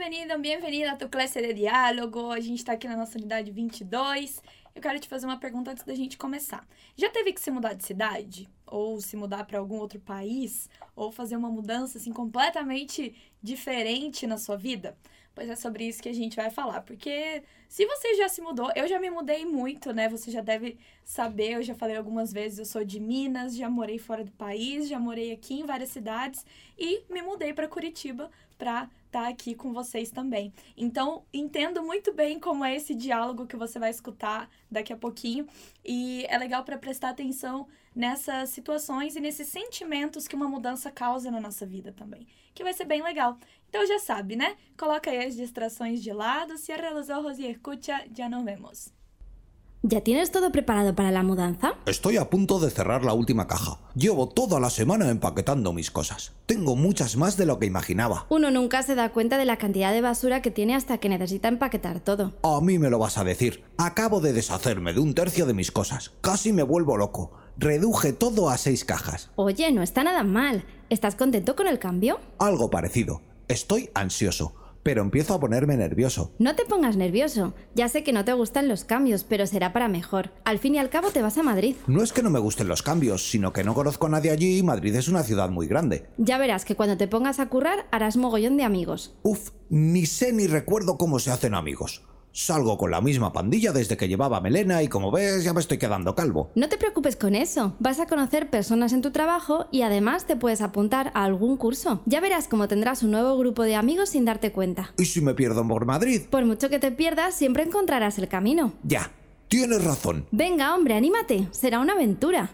Bem-vindo, bem-vinda a tua classe de diálogo. A gente tá aqui na nossa unidade 22. Eu quero te fazer uma pergunta antes da gente começar. Já teve que se mudar de cidade? Ou se mudar para algum outro país? Ou fazer uma mudança, assim, completamente diferente na sua vida? Pois é sobre isso que a gente vai falar. Porque se você já se mudou, eu já me mudei muito, né? Você já deve saber, eu já falei algumas vezes, eu sou de Minas, já morei fora do país, já morei aqui em várias cidades e me mudei para Curitiba para estar aqui com vocês também. Então, entendo muito bem como é esse diálogo que você vai escutar daqui a pouquinho. E é legal para prestar atenção nessas situações e nesses sentimentos que uma mudança causa na nossa vida também. Que vai ser bem legal. Então, já sabe, né? Coloca aí as distrações de lado, cierra los ojos y escucha, ya nos vemos. ¿Ya tienes todo preparado para la mudanza? Estoy a punto de cerrar la última caja. Llevo toda la semana empaquetando mis cosas. Tengo muchas más de lo que imaginaba. Uno nunca se da cuenta de la cantidad de basura que tiene hasta que necesita empaquetar todo. A mí me lo vas a decir. Acabo de deshacerme de un tercio de mis cosas. Casi me vuelvo loco. Reduje todo a 6 cajas. Oye, no está nada mal. ¿Estás contento con el cambio? Algo parecido. Estoy ansioso, pero empiezo a ponerme nervioso. No te pongas nervioso. Ya sé que no te gustan los cambios, pero será para mejor. Al fin y al cabo te vas a Madrid. No es que no me gusten los cambios, sino que no conozco a nadie allí y Madrid es una ciudad muy grande. Ya verás que cuando te pongas a currar harás mogollón de amigos. Uf, ni sé ni recuerdo cómo se hacen amigos. Salgo con la misma pandilla desde que llevaba melena y como ves ya me estoy quedando calvo. No te preocupes con eso. Vas a conocer personas en tu trabajo y además te puedes apuntar a algún curso. Ya verás cómo tendrás un nuevo grupo de amigos sin darte cuenta. ¿Y si me pierdo por Madrid? Por mucho que te pierdas, siempre encontrarás el camino. Ya, tienes razón. Venga, hombre, anímate. Será una aventura.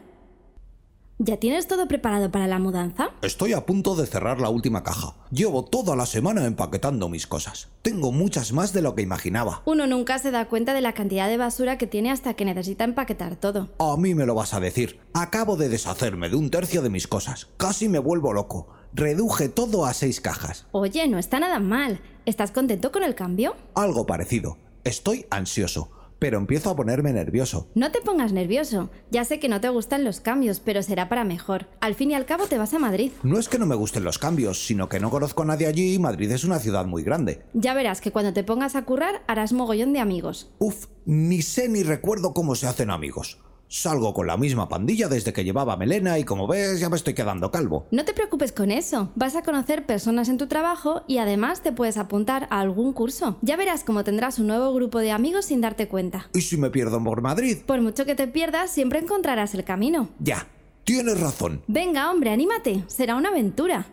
¿Ya tienes todo preparado para la mudanza? Estoy a punto de cerrar la última caja. Llevo toda la semana empaquetando mis cosas. Tengo muchas más de lo que imaginaba. Uno nunca se da cuenta de la cantidad de basura que tiene hasta que necesita empaquetar todo. A mí me lo vas a decir. Acabo de deshacerme de un tercio de mis cosas. Casi me vuelvo loco. Reduje todo a 6 cajas. Oye, no está nada mal. ¿Estás contento con el cambio? Algo parecido. Estoy ansioso, pero empiezo a ponerme nervioso. No te pongas nervioso. Ya sé que no te gustan los cambios, pero será para mejor. Al fin y al cabo te vas a Madrid. No es que no me gusten los cambios, sino que no conozco a nadie allí y Madrid es una ciudad muy grande. Ya verás que cuando te pongas a currar harás mogollón de amigos. Uf, ni sé ni recuerdo cómo se hacen amigos. Salgo con la misma pandilla desde que llevaba melena y como ves ya me estoy quedando calvo. No te preocupes con eso. Vas a conocer personas en tu trabajo y además te puedes apuntar a algún curso. Ya verás cómo tendrás un nuevo grupo de amigos sin darte cuenta. ¿Y si me pierdo por Madrid? Por mucho que te pierdas, siempre encontrarás el camino. Ya, tienes razón. Venga, hombre, anímate. Será una aventura.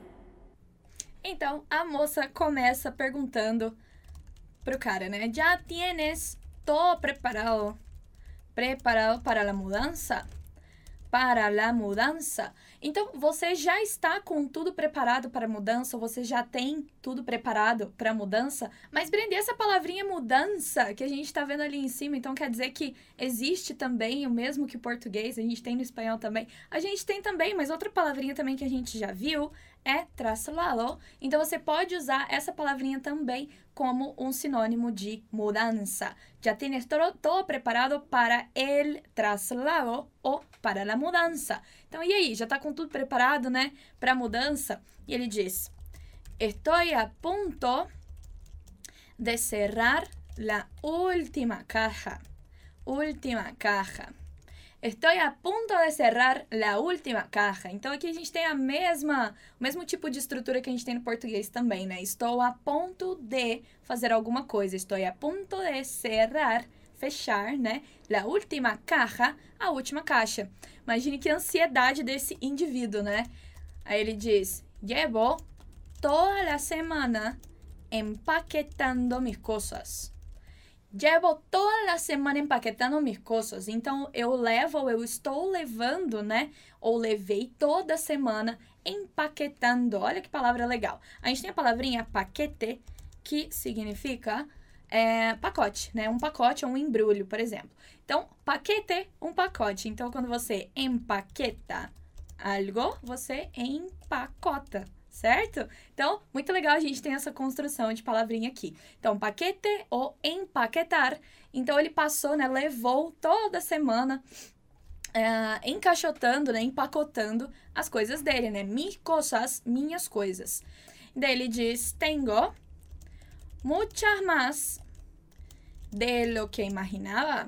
Então, a moça começa perguntando pro cara, né? Já tienes todo preparado? Preparado para a mudança? Para a mudança? Então, você já está com tudo preparado para a mudança? Ou você já tem tudo preparado para a mudança? Mas, Brenda, essa palavrinha mudança que a gente está vendo ali em cima, então quer dizer que existe também o mesmo que o português, a gente tem no espanhol também. A gente tem também, mas outra palavrinha também que a gente já viu é traslado. Então, você pode usar essa palavrinha também como um sinônimo de mudança. Já tienes todo preparado para el traslado ou para a mudança. Então, e aí? Já está com tudo preparado, né? Para a mudança? E ele diz: Estou a ponto de cerrar la última caja. Última caja. Estou a ponto de cerrar la última caja. Então, aqui a gente tem o mesmo tipo de estrutura que a gente tem no português também, né? Estou a ponto de fazer alguma coisa. Estou a ponto de cerrar, fechar, né? La última caja, a última caixa. Imagine que ansiedade desse indivíduo, né? Aí ele diz: Llevo toda a semana empaquetando mis cosas. Llevo toda a semana empaquetando mis coisas. Então, eu estou levando, né? Ou levei toda semana empaquetando. Olha que palavra legal. A gente tem a palavrinha paquete, que significa pacote, né? Um pacote ou um embrulho, por exemplo. Então, paquete, um pacote. Então, quando você empaqueta algo, você empacota. Certo? Então, muito legal a gente ter essa construção de palavrinha aqui. Então, paquete ou empaquetar. Então, ele passou, né? Levou toda semana encaixotando, né? Empacotando as coisas dele, né? Mis cosas, minhas coisas. Daí ele diz, tenho muchas más de lo que imaginaba.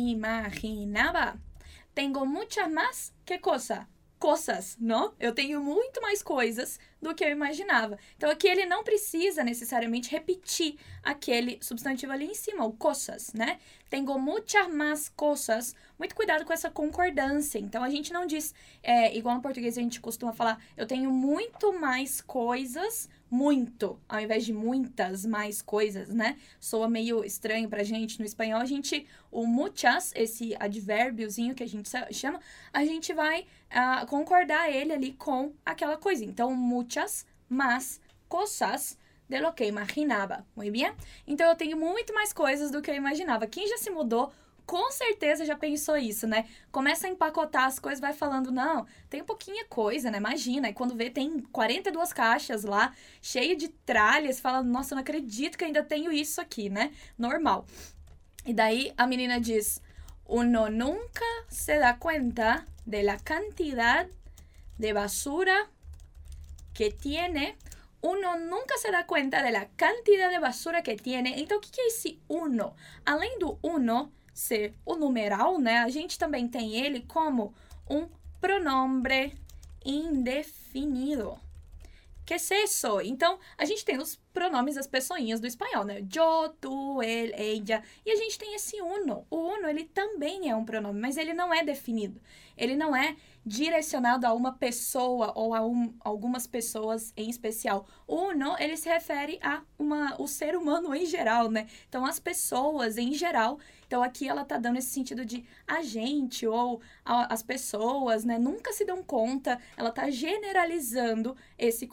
Tenho muchas más, que coisa? Coisas, não? Eu tenho muito mais coisas do que eu imaginava. Então, aqui ele não precisa necessariamente repetir aquele substantivo ali em cima, o coisas, né? Tenho muchas más coisas. Muito cuidado com essa concordância. Então, a gente não diz, igual no português a gente costuma falar, eu tenho muito mais coisas, muito, ao invés de muitas mais coisas, né? Soa meio estranho pra gente. No espanhol, o muchas, esse advérbiozinho que a gente chama, a gente vai concordar ele ali com aquela coisa. Então, muchas más cosas de lo que imaginava. Muito bem? Então, eu tenho muito mais coisas do que eu imaginava. Quem já se mudou, com certeza já pensou isso, né? Começa a empacotar as coisas, vai falando, não, tem pouquinha coisa, né? Imagina, e quando vê, tem 42 caixas lá, cheio de tralhas, fala, nossa, eu não acredito que ainda tenho isso aqui, né? Normal. E daí a menina diz, uno nunca se dá cuenta de la cantidad de basura que tiene. Uno nunca se dá cuenta de la cantidad de basura que tiene. Então, o que é esse uno? Além do uno ser o numeral, né? A gente também tem ele como um pronombre indefinido. Que es eso? Então, a gente tem os pronomes das pessoinhas do espanhol, né? Yo, tu, él, ella. E a gente tem esse uno. O uno, ele também é um pronome, mas ele não é definido. Ele não é direcionado a uma pessoa ou a algumas pessoas em especial. O uno, ele se refere a o ser humano em geral, né? Então, as pessoas em geral. Então, aqui ela tá dando esse sentido de a gente ou as pessoas, né? Nunca se dão conta. Ela tá generalizando esse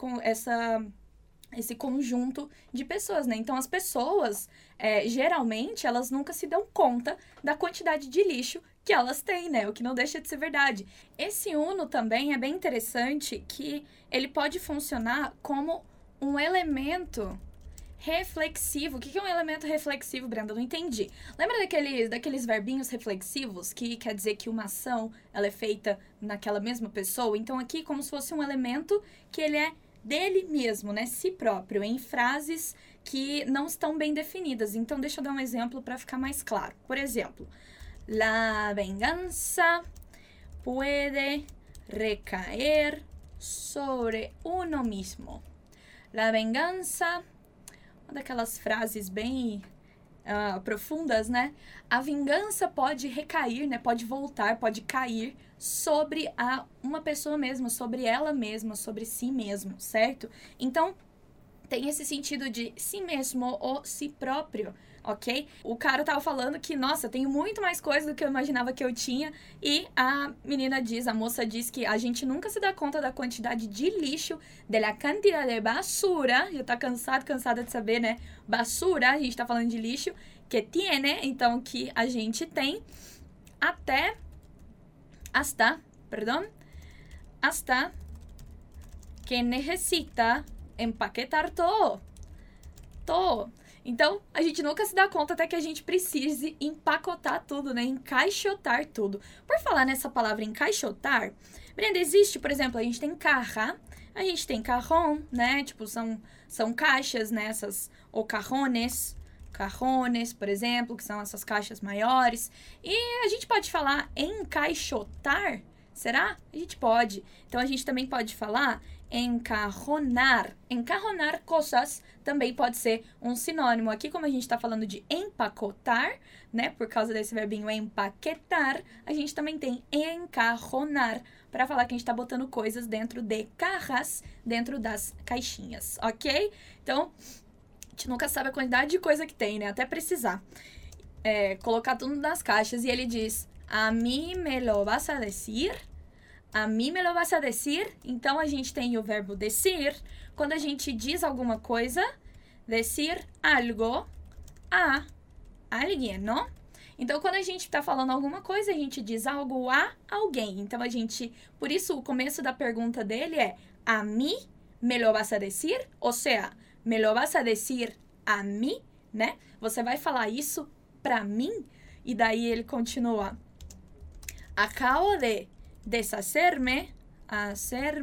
conjunto de pessoas, né? Então, as pessoas, geralmente, elas nunca se dão conta da quantidade de lixo que elas têm, né? O que não deixa de ser verdade. Esse uno também é bem interessante que ele pode funcionar como um elemento reflexivo. O que é um elemento reflexivo, Brenda? Não entendi. Lembra daqueles verbinhos reflexivos que quer dizer que uma ação ela é feita naquela mesma pessoa? Então, aqui, como se fosse um elemento que ele é dele mesmo, né? Si próprio, em frases que não estão bem definidas. Então, deixa eu dar um exemplo para ficar mais claro. Por exemplo, la venganza puede recaer sobre uno mismo. La venganza, uma daquelas frases bem profundas, né? A vingança pode recair, né? Pode voltar, pode cair sobre uma pessoa mesma, sobre ela mesma, sobre si mesmo, certo? Então, tem esse sentido de si mesmo ou si próprio, ok? O cara tava falando que, nossa, eu tenho muito mais coisa do que eu imaginava que eu tinha. E a moça diz que a gente nunca se dá conta da quantidade de lixo, de la cantidad de basura, já tá cansada de saber, né? Basura, a gente tá falando de lixo, que tiene, então que a gente tem, hasta que necesita empaquetar todo. Então, a gente nunca se dá conta até que a gente precise empacotar tudo, né? Encaixotar tudo. Por falar nessa palavra encaixotar, Brenda, existe, por exemplo, a gente tem caja, a gente tem cajón, né? Tipo, são caixas, né? Ou cajones, por exemplo, que são essas caixas maiores. E a gente pode falar encaixotar, será? A gente pode. Então, a gente também pode falar encajonar. Encajonar coisas também pode ser um sinônimo. Aqui, como a gente está falando de empacotar, né? Por causa desse verbinho empaquetar, a gente também tem encajonar para falar que a gente está botando coisas dentro de cajas, dentro das caixinhas, ok? Então, a gente nunca sabe a quantidade de coisa que tem, né? Até precisar colocar tudo nas caixas. E ele diz, a mí me lo vas a decir? A mí me lo vas a decir? Então, a gente tem o verbo decir. Quando a gente diz alguma coisa, decir algo a alguém, não? Então, quando a gente está falando alguma coisa, a gente diz algo a alguém. Então, por isso, o começo da pergunta dele é, a mí me lo vas a decir? Ou seja, me lo vas a decir a mí, né? Você vai falar isso pra mim? E daí ele continua, acabo de deshacerme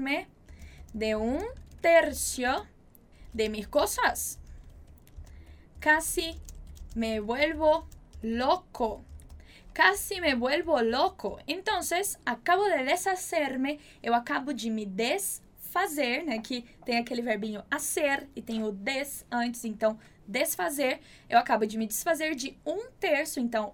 de un tercio de mis cosas. Casi me vuelvo loco. Casi me vuelvo loco. Então, acabo de deshacerme, eu acabo de me desfazer, né? Que tem aquele verbinho hacer e tem o des antes, então desfazer. Eu acabo de me desfazer de 1/3, então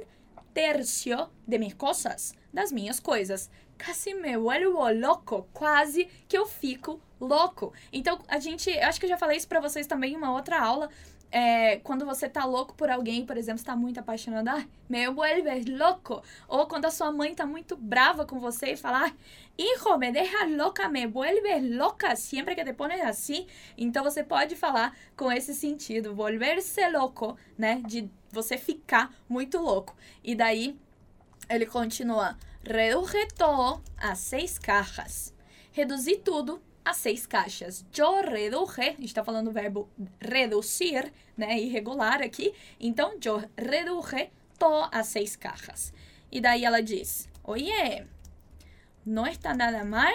1/3 de mis cosas, das minhas coisas. Casi me vuelvo loco, quase que eu fico louco. Então, eu acho que eu já falei isso pra vocês também em uma outra aula. Quando você tá louco por alguém, por exemplo, você tá muito apaixonado, me vuelves loco. Ou quando a sua mãe tá muito brava com você e fala, hijo, me deja loca, me vuelves loca, sempre que te pones assim. Então, você pode falar com esse sentido, volverse loco, né, de você ficar muito louco. E daí, ele continua, reduje todo a 6 cajas. Reduzi tudo a 6 caixas. Eu reduje, a gente tá falando do verbo reducir, né, irregular aqui. Então, eu reduje todo a 6 cajas. E daí ela diz, oye, não está nada mal?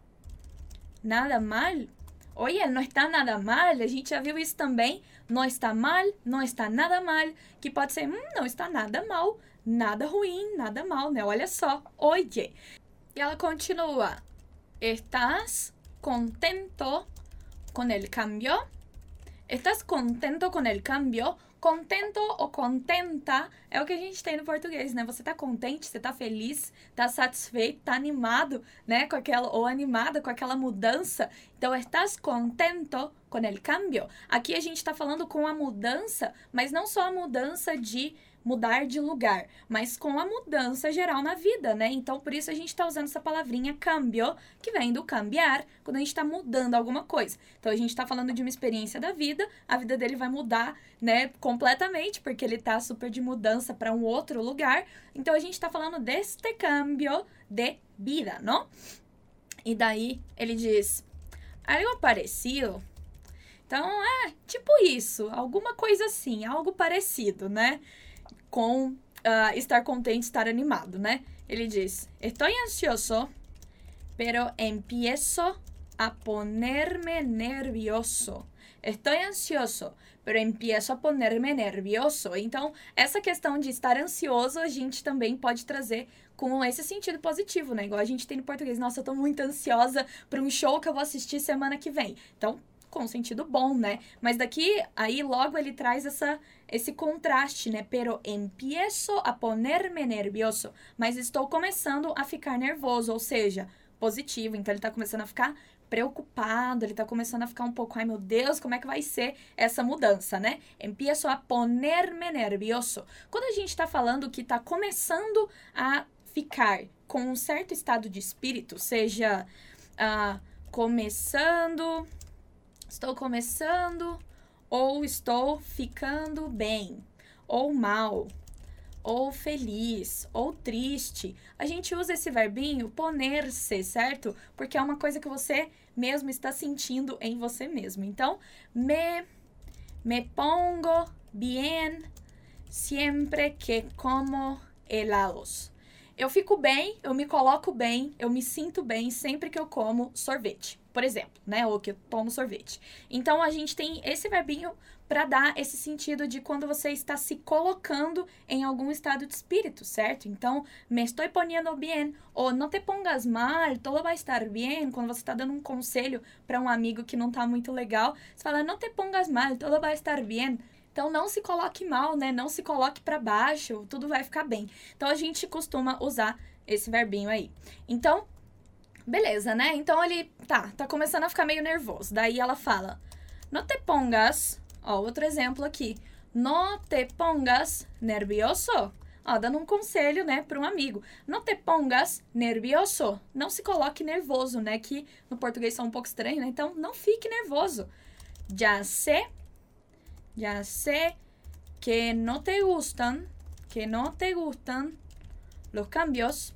Nada mal? Oye, não está nada mal. A gente já viu isso também. Não está mal, não está nada mal. Que pode ser, não está nada mal, nada ruim, nada mal, né? Olha só, oye. E ela continua, estás contento con el cambio? ¿Estás contento con el cambio? Contento ou contenta é o que a gente tem no português, né? Você tá contente, você tá feliz, tá satisfeito, tá animado, né? Ou animada com aquela mudança. Então, estás contento con el cambio? Aqui a gente tá falando com a mudança, mas não só a mudança de mudar de lugar, mas com a mudança geral na vida, né? Então, por isso a gente tá usando essa palavrinha cambio, que vem do cambiar, quando a gente tá mudando alguma coisa. Então, a gente tá falando de uma experiência da vida, a vida dele vai mudar, né, completamente, porque ele tá super de mudança para um outro lugar. Então, a gente tá falando deste cambio de vida, não? E daí, ele diz, algo parecido. Então, tipo isso, alguma coisa assim, algo parecido, né? Com estar contente, estar animado, né? Ele diz, estoy ansioso, pero empiezo a ponerme nervioso. Estoy ansioso, pero empiezo a ponerme nervioso. Então, essa questão de estar ansioso, a gente também pode trazer com esse sentido positivo, né? Igual a gente tem no português, nossa, eu tô muito ansiosa para um show que eu vou assistir semana que vem. Então, com sentido bom, né? Mas aí logo ele traz esse contraste, né? Pero empiezo a ponerme nervioso. Mas estou começando a ficar nervoso, ou seja, positivo. Então ele tá começando a ficar preocupado, ele tá começando a ficar um pouco, ai meu Deus, como é que vai ser essa mudança, né? Empiezo a ponerme nervioso. Quando a gente tá falando que tá começando a ficar com um certo estado de espírito, seja estou começando, ou estou ficando bem, ou mal, ou feliz, ou triste. A gente usa esse verbinho poner-se, certo? Porque é uma coisa que você mesmo está sentindo em você mesmo. Então, me pongo bien siempre que como helados. Eu fico bem, eu me coloco bem, eu me sinto bem sempre que eu como sorvete, por exemplo, né? Ou que eu tomo sorvete. Então, a gente tem esse verbinho para dar esse sentido de quando você está se colocando em algum estado de espírito, certo? Então, me estoy poniendo bien, ou não te pongas mal, todo vai estar bien. Quando você está dando um conselho para um amigo que não tá muito legal, você fala, não te pongas mal, todo vai estar bien. Então, não se coloque mal, né? Não se coloque para baixo, tudo vai ficar bem. Então, a gente costuma usar esse verbinho aí. Então, beleza, né? Então, ele tá começando a ficar meio nervoso. Daí, ela fala, no te pongas, ó, outro exemplo aqui. No te pongas nervioso. Ó, dando um conselho, né, para um amigo. No te pongas nervioso. Não se coloque nervoso, né? Que no português são um pouco estranho, né? Então, não fique nervoso. Ya sé que no te gustan los cambios.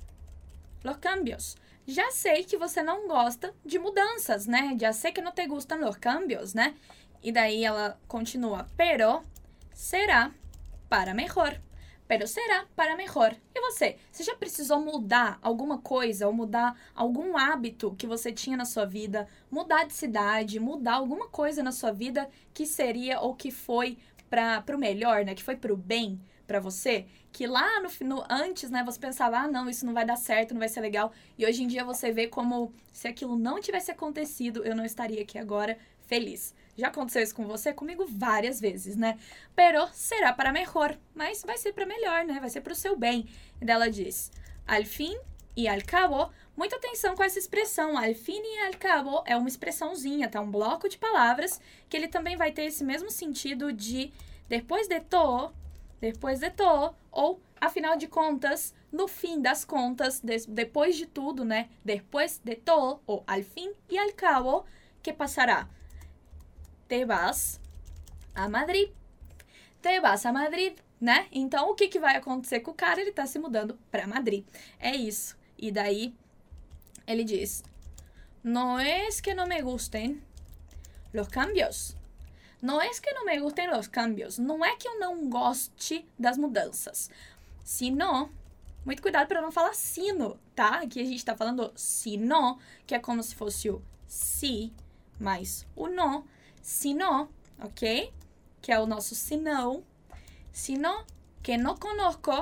Já sei que você não gosta de mudanças, né? Já sei que no te gustan los cambios, né? E daí ela continua, pero será para mejor. Pero será para mejor. E você? Você já precisou mudar alguma coisa ou mudar algum hábito que você tinha na sua vida? Mudar de cidade, mudar alguma coisa na sua vida que seria ou que foi pro melhor, né? Que foi pro bem pra você, que lá antes, né, você pensava, ah, não, isso não vai dar certo, não vai ser legal, e hoje em dia você vê como se aquilo não tivesse acontecido, eu não estaria aqui agora feliz. Já aconteceu isso com você? Comigo várias vezes, né? Pero será para melhor, mas vai ser para melhor, né? Vai ser pro seu bem. E daí ela diz, al fin e al cabo, muita atenção com essa expressão, al fin e al cabo é uma expressãozinha, tá? Um bloco de palavras, que ele também vai ter esse mesmo sentido de depois de todo, ou, afinal de contas, no fim das contas, depois de tudo, né? Depois de todo, ou al fin y al cabo, que passará? Te vas a Madrid. Te vas a Madrid, né? Então, o que vai acontecer com o cara? Ele tá se mudando pra Madrid. É isso. E daí, ele diz, no es que no me gusten los cambios. Não é que não me gustem os cambios. Não é que eu não goste das mudanças. Sino, muito cuidado para não falar sino, tá? Aqui a gente tá falando sino, que é como se fosse o si mais o no. Sino, ok? Que é o nosso sinão. Sino que no conozco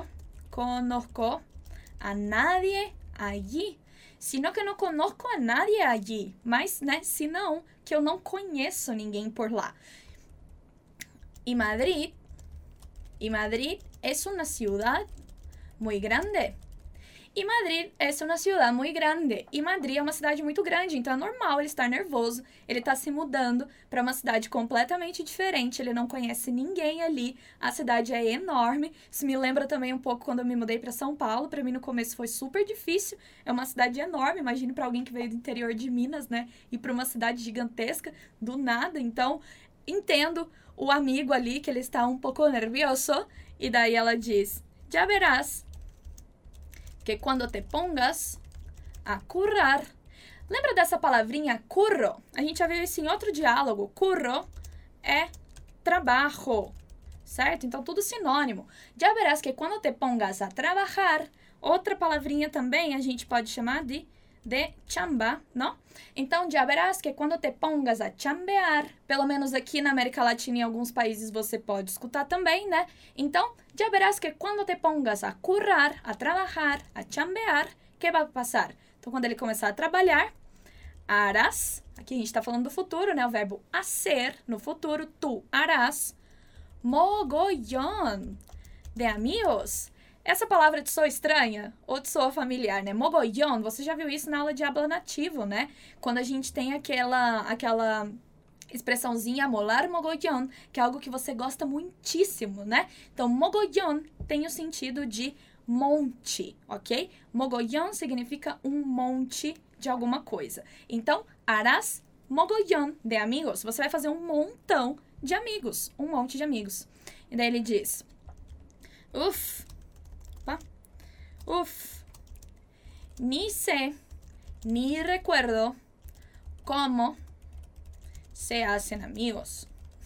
a nadie allí. Sino que não conozco a nadie allí. Mas, né, senão que eu não conheço ninguém por lá. Y Madrid es una ciudad muy grande. E Madrid é uma cidade muito grande. E Madrid é uma cidade muito grande, então é normal ele estar nervoso. Ele está se mudando para uma cidade completamente diferente. Ele não conhece ninguém ali. A cidade é enorme. Isso me lembra também um pouco quando eu me mudei para São Paulo. Para mim no começo foi super difícil. É uma cidade enorme. Imagine para alguém que veio do interior de Minas, né? E para uma cidade gigantesca do nada. Então, entendo o amigo ali que ele está um pouco nervioso. E daí ela diz: "Já verás que quando te pongas a currar..." Lembra dessa palavrinha curro? A gente já viu isso em outro diálogo. Curro é trabalho, certo? Então, tudo sinônimo. Já verás que quando te pongas a trabalhar, outra palavrinha também a gente pode chamar de chamba, não? Então, já verás que quando te pongas a chambear, pelo menos aqui na América Latina e em alguns países você pode escutar também, né? Então, já verás que quando te pongas a currar, a trabalhar, a chambear, que vai passar? Então, quando ele começar a trabalhar, harás, aqui a gente está falando do futuro, né? O verbo hacer, no futuro, tu harás mogollón de amigos. Essa palavra te soa estranha ou te soa familiar, né? Mogollón, você já viu isso na aula de habla nativo, né? Quando a gente tem aquela expressãozinha molar mogollón, que é algo que você gosta muitíssimo, né? Então, mogollón tem o sentido de monte, ok? Mogollón significa um monte de alguma coisa. Então, harás mogollón de amigos. Você vai fazer um montão de amigos, um monte de amigos. E daí ele diz, ni sé, ni recuerdo cómo se hacen amigos.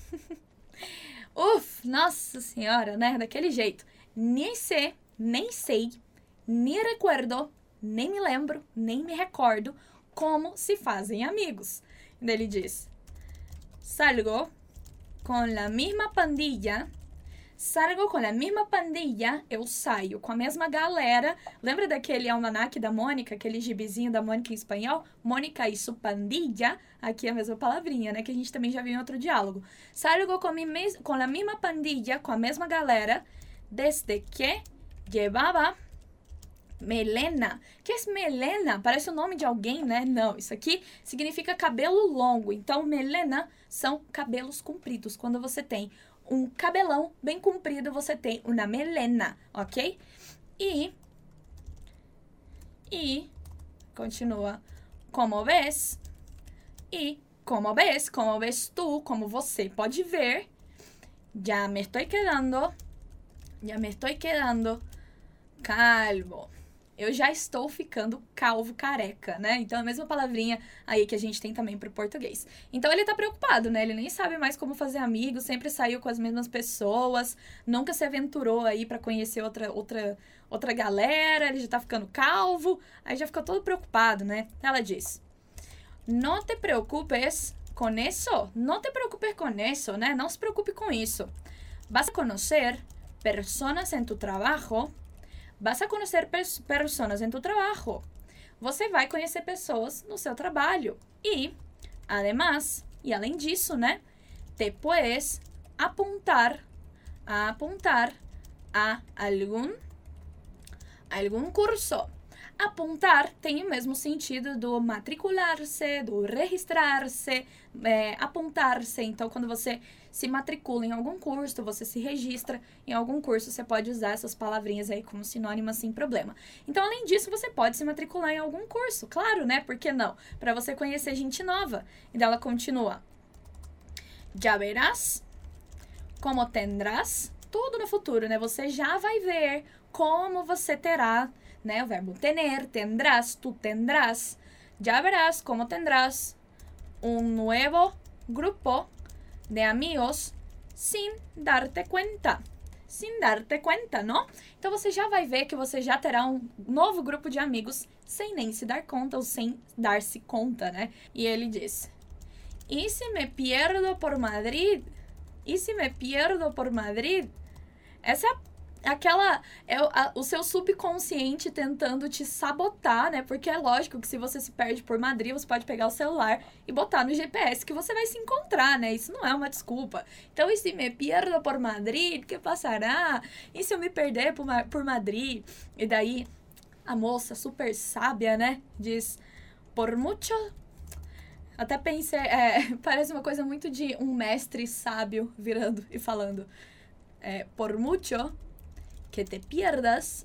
Nossa senhora, né? Daquele jeito. Nem sé, nem sei, nem recuerdo, nem me lembro, nem me recordo como se fazem amigos. E daí ele diz, salgo com la misma pandilla. Salgo com a mesma pandilla, eu saio com a mesma galera. Lembra daquele almanaque da Mônica, aquele gibizinho da Mônica em espanhol? Mônica e su pandilla, aqui é a mesma palavrinha, né? Que a gente também já viu em outro diálogo. Salgo com a mesma pandilla, com a mesma galera, desde que llevaba melena. Que é melena? Parece o nome de alguém, né? Não, isso aqui significa cabelo longo. Então, melena são cabelos compridos. Quando você tem um cabelão bem comprido, você tem uma melena, ok? E continua, como ves? E como ves tu, como você pode ver, ya me estoy quedando calvo. Eu já estou ficando calvo, careca, né? Então, é a mesma palavrinha aí que a gente tem também pro português. Então, ele tá preocupado, né? Ele nem sabe mais como fazer amigos, sempre saiu com as mesmas pessoas, nunca se aventurou aí pra conhecer outra galera, ele já tá ficando calvo, aí já fica todo preocupado, né? Ela diz, não te preocupes com isso, não te preocupes com isso, né? Não se preocupe com isso. Vas a conocer personas en tu trabajo. Vas a conhecer pessoas em tu trabalho. Você vai conhecer pessoas no seu trabalho. E, además, e além disso, né? Te puedes apuntar a algum curso. Apontar tem o mesmo sentido do matricular-se, do registrar-se, apontar-se. Então, quando você se matricula em algum curso, você se registra em algum curso, você pode usar essas palavrinhas aí como sinônimas sem problema. Então, além disso, você pode se matricular em algum curso, claro, né? Por que não? Para você conhecer gente nova. Então, ela continua. Já verás como tendrás, tudo no futuro, né? Você já vai ver como você terá, né? O verbo tener, tendrás, tu tendrás. Ya verás como tendrás un nuevo grupo de amigos sin darte cuenta. Sin darte cuenta, não? Então, você já vai ver que você já terá um novo grupo de amigos sem nem se dar conta ou sem dar-se conta, né? E ele diz, ¿y si me pierdo por Madrid? ¿Y si me pierdo por Madrid? Essa é o seu subconsciente tentando te sabotar, né? Porque é lógico que se você se perde por Madrid, você pode pegar o celular e botar no GPS que você vai se encontrar, né? Isso não é uma desculpa. Então, e se me pierdo por Madrid, que passará? E se eu me perder por Madrid? E daí, a moça super sábia, né? Diz, por mucho... Até pensei, parece uma coisa muito de um mestre sábio virando e falando. Por mucho que te pierdas,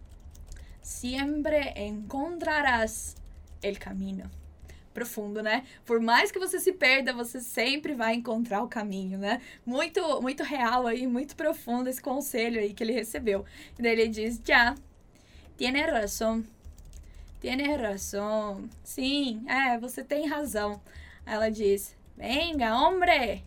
siempre encontrarás el camino. Profundo, né? Por mais que você se perda, você sempre vai encontrar o caminho, né? Muito, muito real aí, muito profundo esse conselho aí que ele recebeu. E daí ele diz, já, tienes razão. Tienes razão. Sim, você tem razão. Ela diz, venga, hombre,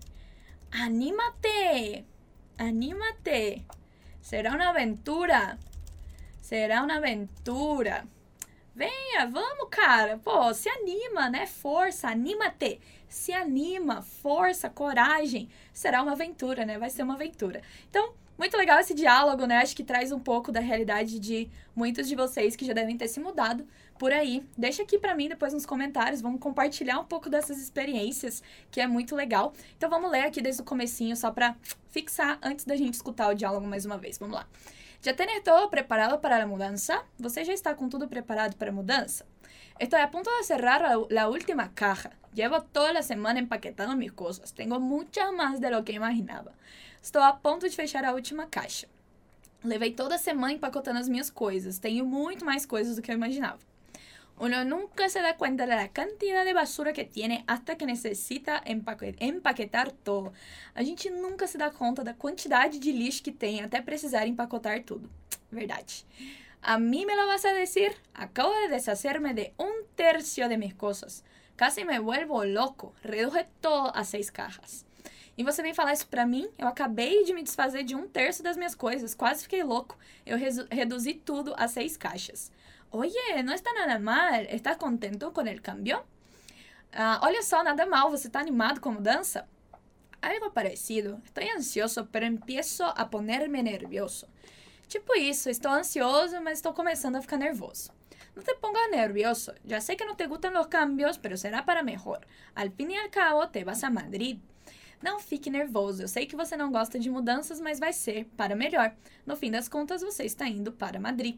anímate, anímate. Será uma aventura. Será uma aventura. Venha, vamos, cara. Pô, se anima, né? Força, anima-te. Se anima, força, coragem. Será uma aventura, né? Vai ser uma aventura. Então, muito legal esse diálogo, né? Acho que traz um pouco da realidade de muitos de vocês que já devem ter se mudado por aí. Deixa aqui pra mim depois nos comentários. Vamos compartilhar um pouco dessas experiências, que é muito legal. Então, vamos ler aqui desde o comecinho, só pra fixar antes da gente escutar o diálogo mais uma vez. Vamos lá. ¿Ya tienes todo preparado para la mudanza? ¿Você já está com tudo preparado para a mudança? Estoy a punto de cerrar la última caja. Llevo toda la semana empaquetando mis cosas. Tengo muchas más de lo que imaginaba. Estou a ponto de fechar a última caixa. Levei toda a semana empacotando as minhas coisas. Tenho muito mais coisas do que eu imaginava. Uno nunca se da cuenta de la cantidad de basura que tiene hasta que necesita empaquetar todo. A gente nunca se dá conta da quantidade de lixo que tem até precisar empacotar tudo. Verdade. A mí me lo vas a decir? Acabo de deshacerme de 1/3 de mis cosas. Casi me vuelvo loco. Reduje todo a 6 cajas. E você vem falar isso pra mim? Eu acabei de me desfazer de 1/3 das minhas coisas. Quase fiquei louco. Eu reduzi tudo a 6 caixas. Oye, no está nada mal. ¿Estás contento con el cambio? Olha só, nada mal. Você está animado com a mudança? Algo parecido. Estoy ansioso, pero empiezo a ponerme nervioso. Tipo isso, estou ansioso, mas estou começando a ficar nervoso. No te pongas nervioso. Ya sé que no te gustan los cambios, pero será para mejor. Al fin y al cabo, te vas a Madrid. Não fique nervoso. Eu sei que você não gosta de mudanças, mas vai ser para melhor. No fim das contas, você está indo para Madrid.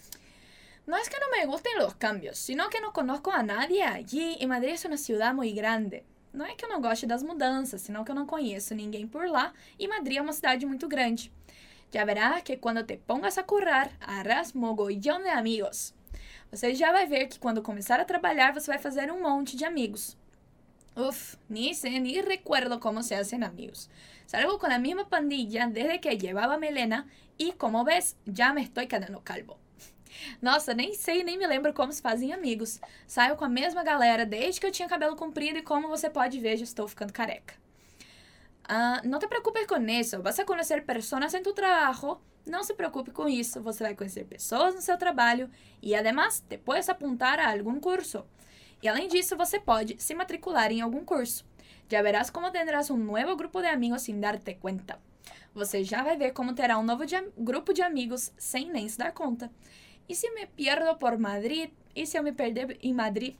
No es que no me gusten los cambios, sino que no conozco a nadie allí y Madrid es una ciudad muy grande. Não é que eu não goste das mudanças, senão que eu não conheço ninguém por lá e Madrid é uma cidade muito grande. Ya verás que quando te pongas a currar, harás mogollón de amigos. Você já vai ver que quando começar a trabalhar, você vai fazer um monte de amigos. Uf, ni sé ni recuerdo cómo se hacen amigos. Salgo con la misma pandilla desde que llevaba melena y como ves, ya me estoy quedando calvo. Nossa, nem sei, nem me lembro como se fazem amigos. Saio com a mesma galera desde que eu tinha cabelo comprido e como você pode ver, já estou ficando careca. No te preocupes com isso. Vas a conhecer pessoas em tu trabalho. Não se preocupe com isso. Você vai conhecer pessoas no seu trabalho e, además, te puedes apuntar a algum curso. E, além disso, você pode se matricular em algum curso. Ya verás como tendrás um novo grupo de amigos sin darte cuenta. você já vai ver como terá um novo grupo de amigos sem nem se dar conta. E se me pierdo por Madrid? E se eu me perder em Madrid?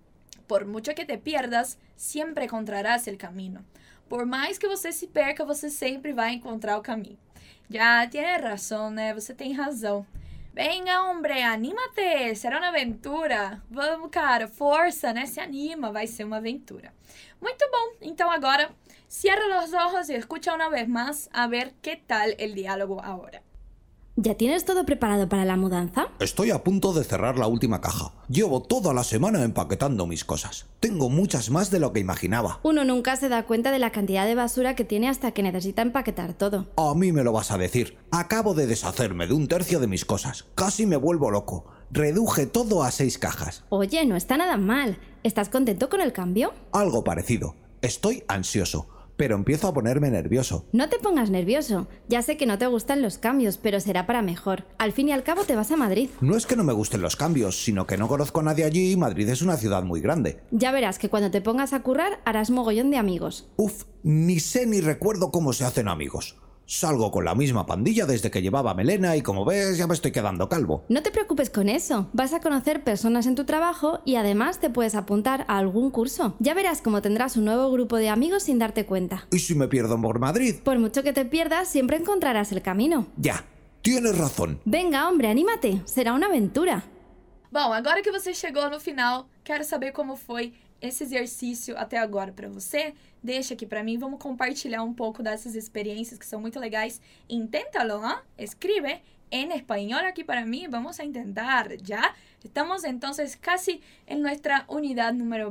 Por mucho que te pierdas, siempre encontrarás el camino. Por mais que você se perca, você sempre vai encontrar o caminho. Já tiene razão, né? Você tem razão. Venga, hombre, anímate, será uma aventura. Vamos, cara, força, né? Se anima, vai ser uma aventura. Muito bom, então agora cierra los ojos y escucha una vez más a ver qué tal el diálogo ahora. ¿Ya tienes todo preparado para la mudanza? Estoy a punto de cerrar la última caja. Llevo toda la semana empaquetando mis cosas. Tengo muchas más de lo que imaginaba. Uno nunca se da cuenta de la cantidad de basura que tiene hasta que necesita empaquetar todo. A mí me lo vas a decir. Acabo de deshacerme de un tercio de mis cosas. Casi me vuelvo loco. Reduje todo a 6 cajas. Oye, no está nada mal. ¿Estás contento con el cambio? Algo parecido. Estoy ansioso, pero empiezo a ponerme nervioso. No te pongas nervioso. Ya sé que no te gustan los cambios, pero será para mejor. Al fin y al cabo te vas a Madrid. No es que no me gusten los cambios, sino que no conozco a nadie allí y Madrid es una ciudad muy grande. Ya verás que cuando te pongas a currar harás mogollón de amigos. Uf, ni sé ni recuerdo cómo se hacen amigos. Salgo con la misma pandilla desde que llevaba melena y como ves ya me estoy quedando calvo. No te preocupes con eso. Vas a conocer personas en tu trabajo y además te puedes apuntar a algún curso. Ya verás cómo tendrás un nuevo grupo de amigos sin darte cuenta. ¿Y si me pierdo por Madrid? Por mucho que te pierdas, siempre encontrarás el camino. Ya, tienes razón. Venga, hombre, anímate. Será una aventura. Bom, agora que você chegou no final, quero saber como foi esse exercício até agora para você. Deixa aqui para mim, vamos compartilhar um pouco dessas experiências que são muito legais. Inténtalo, ¿no? Escribe en español aquí para mí, vamos a intentar, ¿ya? Estamos entonces casi en nuestra unidad número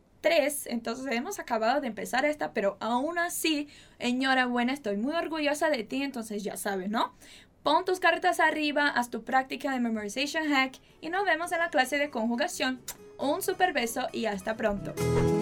23, entonces hemos acabado de empezar esta, pero aún así, enhorabuena, estoy muy orgullosa de ti, entonces ya sabes, ¿no? Pon tus cartas arriba, haz tu práctica de Memorization Hack y nos vemos en la clase de conjugación. Un super beso y hasta pronto.